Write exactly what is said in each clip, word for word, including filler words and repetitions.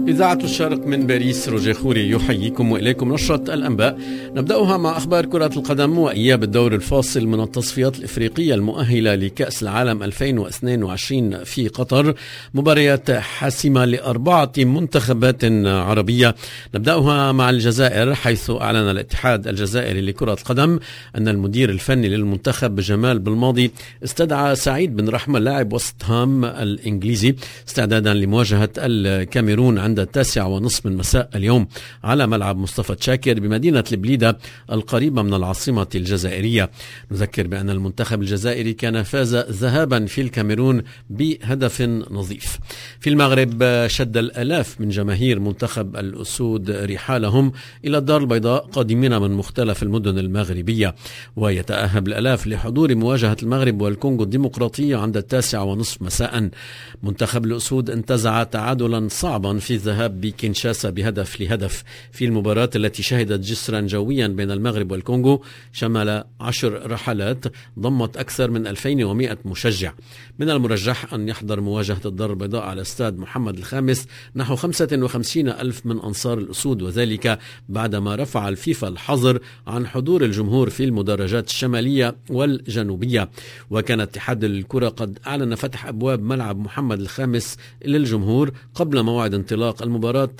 إذاعة الشرق من باريس، روجيه خوري يحييكم وإليكم نشرة الأنباء. نبدأها مع أخبار كرة القدم وإياب الدور الفاصل من التصفيات الإفريقية المؤهلة لكأس العالم ألفين واثنين وعشرين في قطر، مباريات حاسمة لأربعة منتخبات عربية. نبدأها مع الجزائر، حيث أعلن الاتحاد الجزائري لكرة القدم أن المدير الفني للمنتخب جمال بالماضي استدعى سعيد بن رحمة لاعب وسط هام الإنجليزي استعدادا لمواجهة الكاميرون عند التاسعة ونصف من مساء اليوم على ملعب مصطفى تشاكر بمدينة البليدة القريبة من العاصمة الجزائرية. نذكر بأن المنتخب الجزائري كان فاز ذهابا في الكاميرون بهدف نظيف. في المغرب شد الآلاف من جماهير منتخب الأسود رحالهم إلى الدار البيضاء قادمين من مختلف المدن المغربية، ويتأهب الآلاف لحضور مواجهة المغرب والكونغو الديمقراطية عند التاسعة ونصف مساء. منتخب الأسود انتزع تعادلا صعبا في الذهاب بكينشاسا بهدف لهدف في المباراة التي شهدت جسرا جويا بين المغرب والكونغو شمل عشر رحلات ضمت أكثر من ألفين ومئة مشجع. من المرجح أن يحضر مواجهة الدار البيضاء على استاد محمد الخامس نحو خمسة وخمسين ألف من أنصار الأسود، وذلك بعدما رفع الفيفا الحظر عن حضور الجمهور في المدرجات الشمالية والجنوبية. وكان اتحاد الكرة قد أعلن فتح أبواب ملعب محمد الخامس للجمهور قبل موعد انطلاق المباراة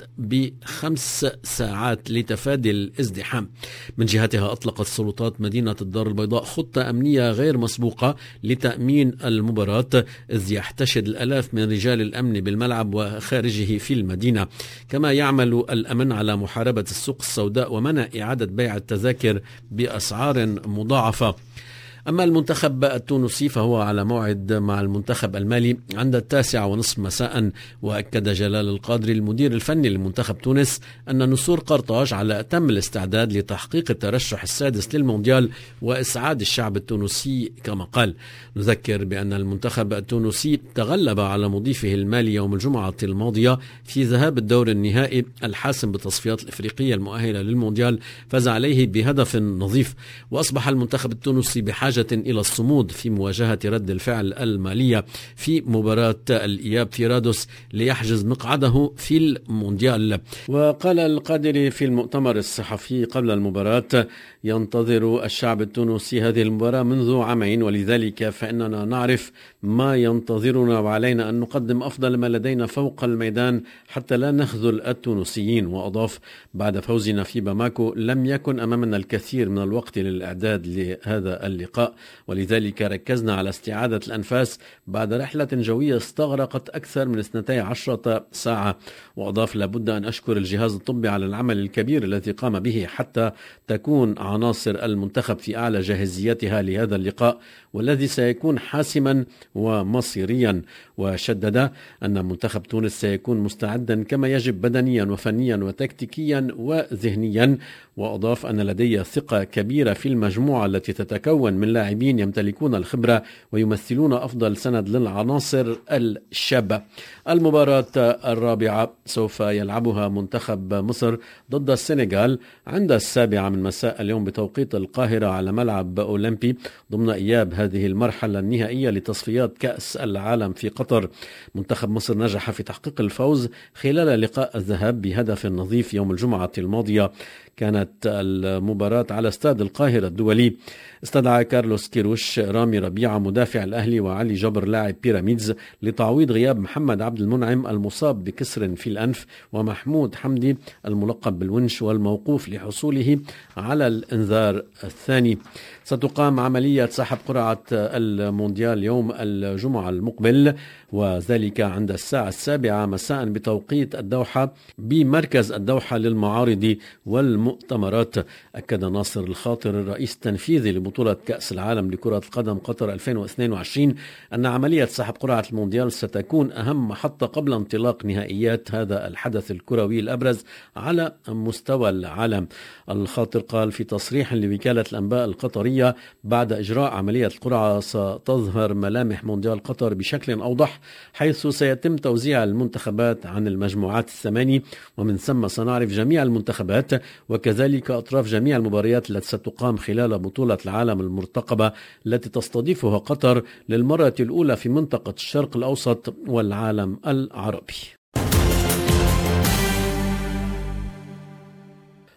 بخمس ساعات لتفادي الازدحام. من جهتها أطلقت سلطات مدينة الدار البيضاء خطة أمنية غير مسبوقة لتأمين المباراة، إذ يحتشد الآلاف من رجال الأمن بالملعب وخارجه في المدينة. كما يعمل الأمن على محاربة السوق السوداء ومنع إعادة بيع التذاكر بأسعار مضاعفة. أما المنتخب التونسي فهو على موعد مع المنتخب المالي عند التاسعة ونصف مساء. وأكد جلال القادري المدير الفني لمنتخب تونس أن نسور قرطاج على أتم الاستعداد لتحقيق الترشح السادس للمونديال وإسعاد الشعب التونسي كما قال. نذكر بأن المنتخب التونسي تغلب على مضيفه المالي يوم الجمعة الماضية في ذهاب الدور النهائي الحاسم بالتصفيات الإفريقية المؤهلة للمونديال، فاز عليه بهدف نظيف. وأصبح المنتخب التونسي بحاجة إلى الصمود في مواجهة رد الفعل المالية في مباراة الإياب في رادوس ليحجز مقعده في المونديال. وقال القادري في المؤتمر الصحفي قبل المباراة: ينتظر الشعب التونسي هذه المباراة منذ عامين، ولذلك فإننا نعرف ما ينتظرنا وعلينا أن نقدم أفضل ما لدينا فوق الميدان حتى لا نخذل التونسيين. وأضاف: بعد فوزنا في باماكو لم يكن أمامنا الكثير من الوقت للإعداد لهذا اللقاء، ولذلك ركزنا على استعادة الأنفاس بعد رحلة جوية استغرقت أكثر من اثنتي عشرة ساعة. وأضاف: لابد أن أشكر الجهاز الطبي على العمل الكبير الذي قام به حتى تكون عناصر المنتخب في أعلى جاهزيتها لهذا اللقاء والذي سيكون حاسما ومصيريا. وشدد أن منتخب تونس سيكون مستعدا كما يجب بدنيا وفنيا وتكتيكيا وذهنيا. وأضاف أن لدي ثقة كبيرة في المجموعة التي تتكون من لاعبين يمتلكون الخبرة ويمثلون أفضل سند للعناصر الشابة. المباراة الرابعة سوف يلعبها منتخب مصر ضد السنغال عند السابعة من مساء اليوم بتوقيت القاهرة على ملعب أولمبي ضمن إياب هذه المرحلة النهائية لتصفيات كأس العالم في قطر. منتخب مصر نجح في تحقيق الفوز خلال لقاء الذهاب بهدف نظيف يوم الجمعة الماضية. كانت المباراة على استاد القاهرة الدولي. استدعى كارلوس كيروش رامي ربيعة مدافع الأهلي وعلي جبر لاعب بيراميدز لتعويض غياب محمد عبد المنعم المصاب بكسر في الأنف ومحمود حمدي الملقب بالونش والموقوف لحصوله على الإنذار الثاني. ستقام عملية سحب قرعة المونديال يوم الجمعة المقبل، وذلك عند الساعة السابعة مساء بتوقيت الدوحة بمركز الدوحة للمعارض والمؤتمرات. أكد ناصر الخاطر الرئيس التنفيذي لبطولة كأس العالم لكرة القدم قطر ألفين واثنين وعشرين أن عملية سحب قرعة المونديال ستكون أهم محطة قبل انطلاق نهائيات هذا الحدث الكروي الأبرز على مستوى العالم. الخاطر قال في تصريح لوكالة الأنباء القطرية: بعد إجراء عملية القرعة ستظهر ملامح مونديال قطر بشكل أوضح، حيث سيتم توزيع المنتخبات عن المجموعات الثماني، ومن ثم سنعرف جميع المنتخبات وكذلك أطراف جميع المباريات التي ستقام خلال بطولة العالم المرتقبة التي تستضيفها قطر للمرة الأولى في منطقة الشرق الأوسط والعالم العربي.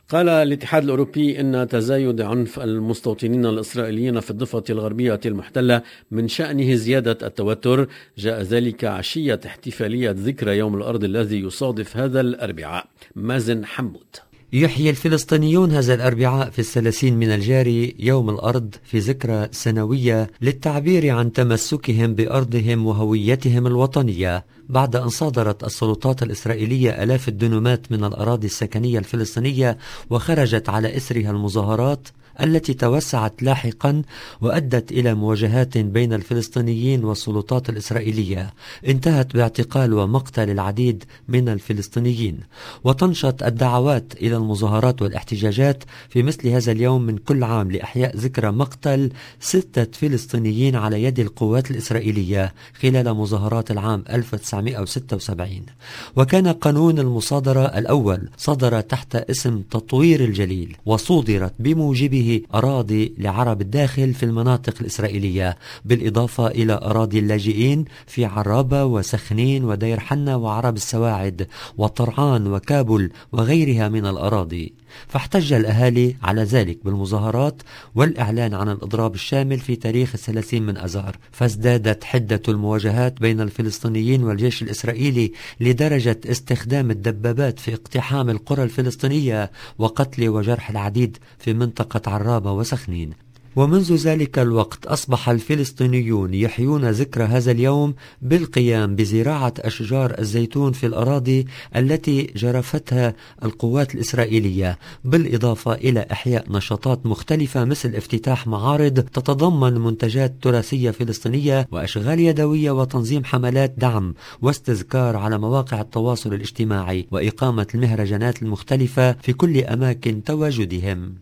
قال الاتحاد الأوروبي إن تزايد عنف المستوطنين الإسرائيليين في الضفة الغربية المحتلة من شأنه زيادة التوتر. جاء ذلك عشية احتفالية ذكرى يوم الأرض الذي يصادف هذا الأربعاء. مازن حمود. يحيي الفلسطينيون هذا الأربعاء في الثلاثين من الجاري يوم الأرض في ذكرى سنوية للتعبير عن تمسكهم بأرضهم وهويتهم الوطنية، بعد أن صادرت السلطات الإسرائيلية آلاف الدنومات من الأراضي السكنية الفلسطينية وخرجت على إثرها المظاهرات التي توسعت لاحقا وأدت إلى مواجهات بين الفلسطينيين والسلطات الإسرائيلية انتهت باعتقال ومقتل العديد من الفلسطينيين. وتنشط الدعوات إلى المظاهرات والاحتجاجات في مثل هذا اليوم من كل عام لإحياء ذكرى مقتل ستة فلسطينيين على يد القوات الإسرائيلية خلال مظاهرات العام ألف وتسعمائة وستة وسبعين. وكان قانون المصادرة الأول صدر تحت اسم تطوير الجليل، وصودرت بموجبه أراضي لعرب الداخل في المناطق الإسرائيلية، بالإضافة إلى أراضي اللاجئين في عرابة وسخنين ودير حنة وعرب السواعد وطرعان وكابل وغيرها من الأراضي. فاحتج الأهالي على ذلك بالمظاهرات والإعلان عن الإضراب الشامل في تاريخ الثلاثين من أذار، فازدادت حدة المواجهات بين الفلسطينيين والجيش الإسرائيلي لدرجة استخدام الدبابات في اقتحام القرى الفلسطينية وقتل وجرح العديد في منطقة عرابة وسخنين. ومنذ ذلك الوقت أصبح الفلسطينيون يحيون ذكرى هذا اليوم بالقيام بزراعة أشجار الزيتون في الأراضي التي جرفتها القوات الإسرائيلية، بالإضافة إلى إحياء نشاطات مختلفة مثل افتتاح معارض تتضمن منتجات تراثية فلسطينية وأشغال يدوية وتنظيم حملات دعم واستذكار على مواقع التواصل الاجتماعي وإقامة المهرجانات المختلفة في كل أماكن تواجدهم.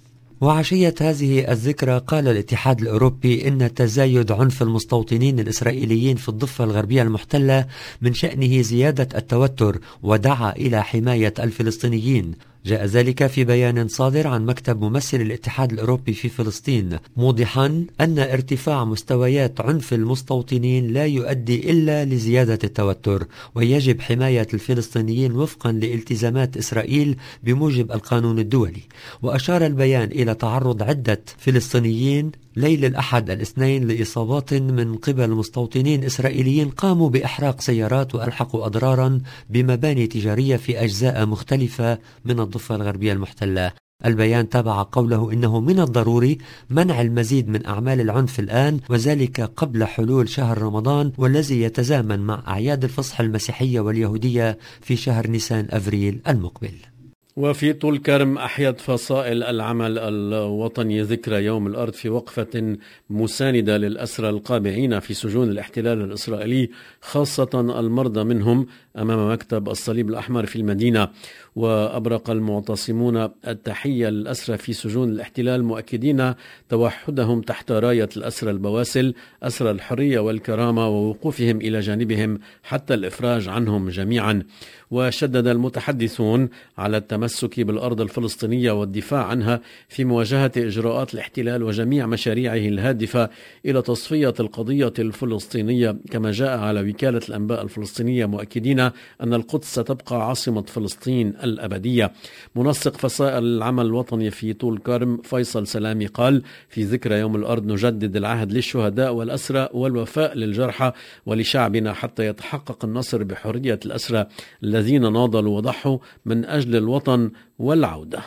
وعشية هذه الذكرى قال الاتحاد الأوروبي إن تزايد عنف المستوطنين الإسرائيليين في الضفة الغربية المحتلة من شأنه زيادة التوتر ودعا إلى حماية الفلسطينيين. جاء ذلك في بيان صادر عن مكتب ممثل الاتحاد الأوروبي في فلسطين، موضحا أن ارتفاع مستويات عنف المستوطنين لا يؤدي إلا لزيادة التوتر، ويجب حماية الفلسطينيين وفقا لالتزامات إسرائيل بموجب القانون الدولي. وأشار البيان إلى تعرض عدة فلسطينيين ليل الأحد الاثنين لإصابات من قبل مستوطنين إسرائيليين قاموا بإحراق سيارات وألحقوا أضرارا بمباني تجارية في أجزاء مختلفة من الضفة الغربية المحتلة. البيان تابع قوله إنه من الضروري منع المزيد من أعمال العنف الآن، وذلك قبل حلول شهر رمضان والذي يتزامن مع أعياد الفصح المسيحية واليهودية في شهر نيسان أفريل المقبل. وفي طول كرم أحيت فصائل العمل الوطني ذكرى يوم الأرض في وقفة مساندة للأسرى القابعين في سجون الاحتلال الإسرائيلي، خاصة المرضى منهم، أمام مكتب الصليب الأحمر في المدينة. وأبرق المعتصمون التحية للأسرى في سجون الاحتلال، مؤكدين توحدهم تحت راية الأسرى البواسل، أسرى الحرية والكرامة، ووقوفهم إلى جانبهم حتى الإفراج عنهم جميعا. وشدد المتحدثون على التمسك بالأرض الفلسطينية والدفاع عنها في مواجهة إجراءات الاحتلال وجميع مشاريعه الهادفة إلى تصفية القضية الفلسطينية، كما جاء على وكالة الأنباء الفلسطينية مؤكدين أن القدس ستبقى عاصمة فلسطين الأبدية. منسق فصائل العمل الوطني في طول كرم فيصل سلامي قال: في ذكرى يوم الأرض نجدد العهد للشهداء والأسرى والوفاء للجرحى ولشعبنا حتى يتحقق النصر بحرية الأسرى الذين ناضلوا وضحوا من أجل الوطن والعودة.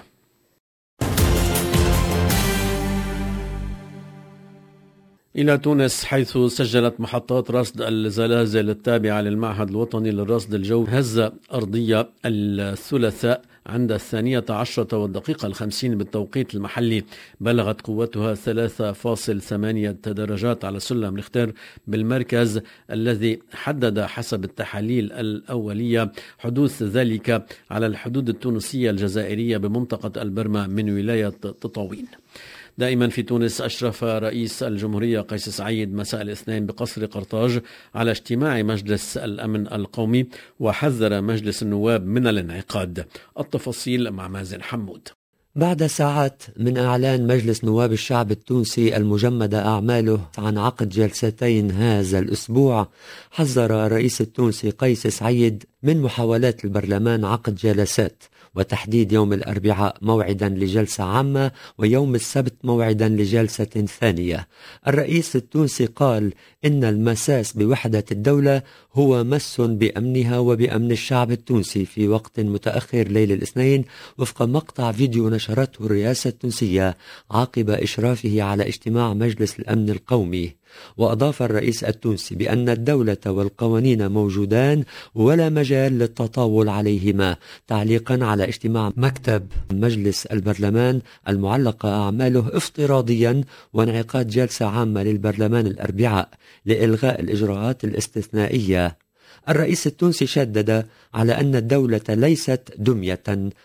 إلى تونس، حيث سجلت محطات رصد الزلازل التابعة للمعهد الوطني للرصد الجوي هزة أرضية الثلاثاء عند الثانية عشرة والدقيقة الخمسين بالتوقيت المحلي، بلغت قوتها ثلاثة فاصل ثمانية درجات على سلم ريختر بالمركز، الذي حدد حسب التحاليل الأولية حدوث ذلك على الحدود التونسية الجزائرية بمنطقة البرمة من ولاية تطاوين. دائما في تونس، أشرف رئيس الجمهورية قيس سعيد مساء الاثنين بقصر قرطاج على اجتماع مجلس الأمن القومي، وحذر مجلس النواب من الانعقاد. التفاصيل مع مازن حمود. بعد ساعات من إعلان مجلس نواب الشعب التونسي المجمدة أعماله عن عقد جلستين هذا الأسبوع، حذر الرئيس التونسي قيس سعيد من محاولات البرلمان عقد جلسات، وتحديد يوم الأربعاء موعدا لجلسة عامة ويوم السبت موعدا لجلسة ثانية. الرئيس التونسي قال إن المساس بوحدة الدولة هو مس بأمنها وبأمن الشعب التونسي في وقت متأخر ليل الاثنين، وفق مقطع فيديو نشرته الرئاسة التونسية عقب إشرافه على اجتماع مجلس الأمن القومي. وأضاف الرئيس التونسي بأن الدولة والقوانين موجودان ولا مجال للتطاول عليهما، تعليقا على اجتماع مكتب مجلس البرلمان المعلقة أعماله افتراضيا وانعقاد جلسة عامة للبرلمان الأربعاء لإلغاء الإجراءات الاستثنائية. الرئيس التونسي شدد على أن الدولة ليست دمية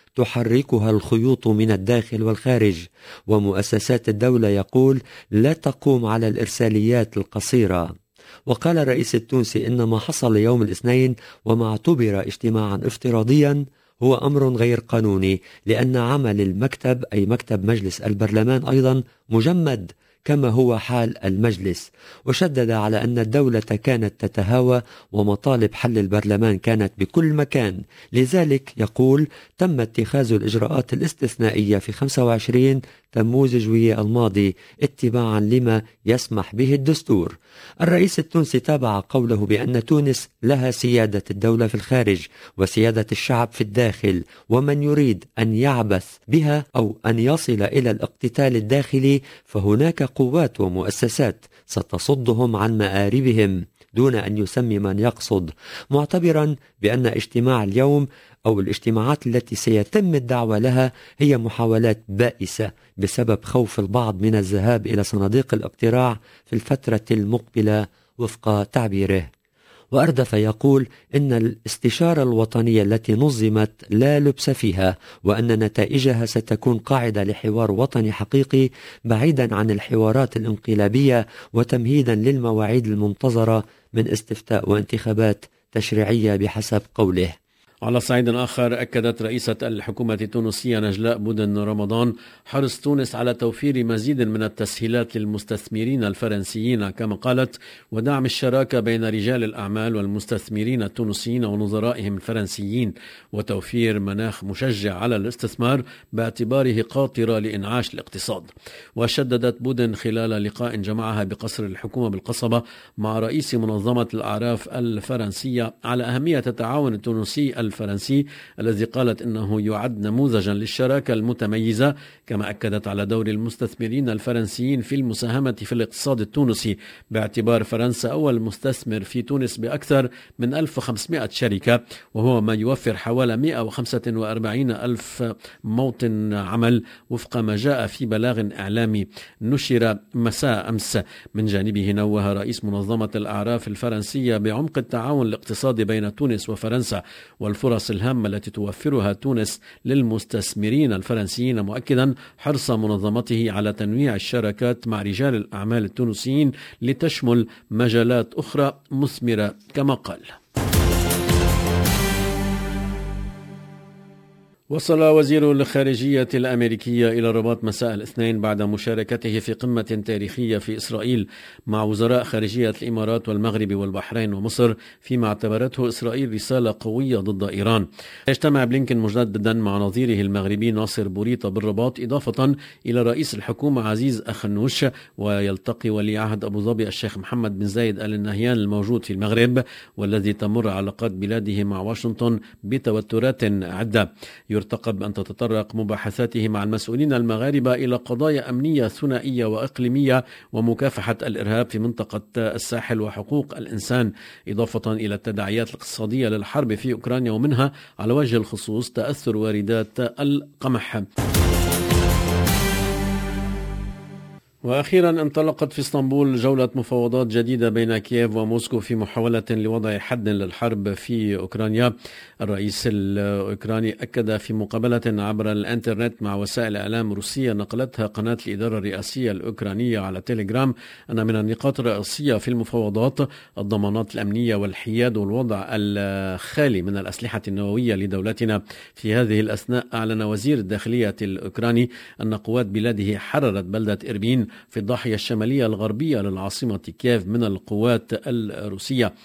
تحركها الخيوط من الداخل والخارج، ومؤسسات الدولة يقول لا تقوم على الإرساليات القصيرة. وقال الرئيس التونسي إن ما حصل يوم الاثنين وما اعتبر اجتماعا افتراضيا هو أمر غير قانوني، لأن عمل المكتب أي مكتب مجلس البرلمان أيضا مجمد كما هو حال المجلس. وشدد على أن الدولة كانت تتهاوى ومطالب حل البرلمان كانت بكل مكان، لذلك يقول تم اتخاذ الإجراءات الاستثنائية في خمسة وعشرين تموز جوية الماضي اتباعا لما يسمح به الدستور. الرئيس التونسي تابع قوله بأن تونس لها سيادة الدولة في الخارج وسيادة الشعب في الداخل، ومن يريد أن يعبث بها أو أن يصل إلى الاقتتال الداخلي فهناك قوات ومؤسسات ستصدهم عن مآربهم دون أن يسمي من يقصد، معتبرا بأن اجتماع اليوم أو الاجتماعات التي سيتم الدعوة لها هي محاولات بائسة بسبب خوف البعض من الذهاب إلى صناديق الاقتراع في الفترة المقبلة وفق تعبيره. وأردف يقول إن الاستشارة الوطنية التي نظمت لا لبس فيها، وأن نتائجها ستكون قاعدة لحوار وطني حقيقي بعيدا عن الحوارات الانقلابية وتمهيدا للمواعيد المنتظرة من استفتاء وانتخابات تشريعية بحسب قوله. على صعيد آخر، أكدت رئيسة الحكومة التونسية نجلاء بودن رمضان حرص تونس على توفير مزيد من التسهيلات للمستثمرين الفرنسيين كما قالت، ودعم الشراكة بين رجال الأعمال والمستثمرين التونسيين ونظرائهم الفرنسيين، وتوفير مناخ مشجع على الاستثمار باعتباره قاطرة لإنعاش الاقتصاد. وشددت بودن خلال لقاء جمعها بقصر الحكومة بالقصبة مع رئيس منظمة الأعراف الفرنسية على أهمية التعاون التونسي الفرنسي الذي قالت إنه يعد نموذجا للشراكة المتميزة، كما أكدت على دور المستثمرين الفرنسيين في المساهمة في الاقتصاد التونسي باعتبار فرنسا أول مستثمر في تونس بأكثر من ألف وخمسمائة شركة، وهو ما يوفر حوالي مئة وخمسة وأربعين ألف موطن عمل وفق ما جاء في بلاغ إعلامي نشر مساء أمس. من جانبه نوه رئيس منظمة الأعراف الفرنسية بعمق التعاون الاقتصادي بين تونس وفرنسا والفرص الهامة التي توفرها تونس للمستثمرين الفرنسيين، مؤكدا حرص منظمته على تنويع الشراكات مع رجال الأعمال التونسيين لتشمل مجالات أخرى مثمرة كما قال. وصل وزير الخارجية الأمريكية إلى الرباط مساء الاثنين بعد مشاركته في قمة تاريخية في إسرائيل مع وزراء خارجية الإمارات والمغرب والبحرين ومصر، فيما اعتبرته إسرائيل رسالة قوية ضد إيران. يجتمع بلينكن مجددا مع نظيره المغربي ناصر بوريطة بالرباط، إضافة إلى رئيس الحكومة عزيز أخنوش، ويلتقي ولي عهد أبو ظبي الشيخ محمد بن زايد آل نهيان الموجود في المغرب والذي تمر علاقات بلاده مع واشنطن بتوترات عدة. يرتقب أن تتطرق مباحثاته مع المسؤولين المغاربة إلى قضايا أمنية ثنائية وإقليمية ومكافحة الإرهاب في منطقة الساحل وحقوق الإنسان، إضافة إلى التداعيات الاقتصادية للحرب في أوكرانيا، ومنها على وجه الخصوص تأثر واردات القمح. وأخيرا انطلقت في اسطنبول جولة مفاوضات جديدة بين كييف وموسكو في محاولة لوضع حد للحرب في أوكرانيا. الرئيس الأوكراني أكد في مقابلة عبر الإنترنت مع وسائل إعلام روسية نقلتها قناة الإدارة الرئاسية الأوكرانية على تيليجرام أن من النقاط الرئيسية في المفاوضات الضمانات الأمنية والحياد والوضع الخالي من الأسلحة النووية لدولتنا. في هذه الأثناء أعلن وزير الداخلية الأوكراني أن قوات بلاده حررت بلدة إربين في الضاحية الشمالية الغربية للعاصمة كييف من القوات الروسية.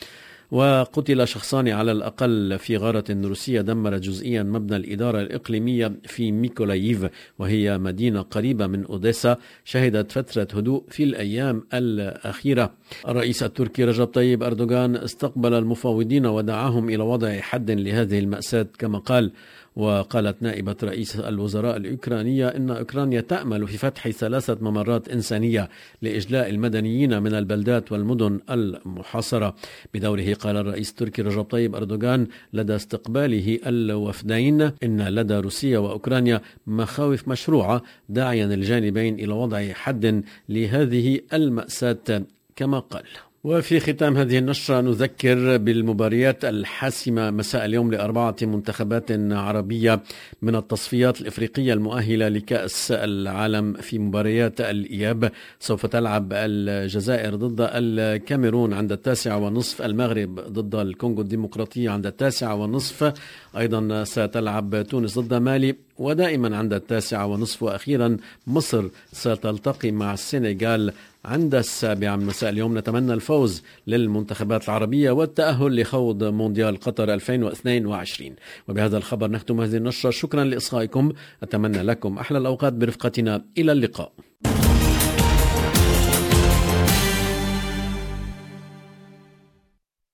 وقتل شخصان على الأقل في غارة روسية دمرت جزئيا مبنى الإدارة الإقليمية في ميكولاييف، وهي مدينة قريبة من أوديسا شهدت فترة هدوء في الأيام الأخيرة. الرئيس التركي رجب طيب أردوغان استقبل المفاوضين ودعاهم إلى وضع حد لهذه المأساة كما قال. وقالت نائبة رئيس الوزراء الأوكرانية إن أوكرانيا تأمل في فتح ثلاثة ممرات إنسانية لإجلاء المدنيين من البلدات والمدن المحاصرة. بدوره قال الرئيس التركي رجب طيب أردوغان لدى استقباله الوفدين إن لدى روسيا وأوكرانيا مخاوف مشروعة، داعيا الجانبين إلى وضع حد لهذه المأساة كما قال. وفي ختام هذه النشرة نذكر بالمباريات الحاسمة مساء اليوم لأربعة منتخبات عربية من التصفيات الإفريقية المؤهلة لكأس العالم. في مباريات الإياب سوف تلعب الجزائر ضد الكاميرون عند التاسعة ونصف، المغرب ضد الكونغو الديمقراطية عند التاسعة ونصف، أيضا ستلعب تونس ضد مالي ودائما عند التاسعة ونصف، وأخيرا مصر ستلتقي مع السنغال عند السابعة من مساء اليوم. نتمنى الفوز للمنتخبات العربية والتأهل لخوض مونديال قطر ألفين واثنين وعشرين. وبهذا الخبر نختم هذه النشرة. شكرا لإصغائكم، أتمنى لكم أحلى الأوقات برفقتنا، إلى اللقاء.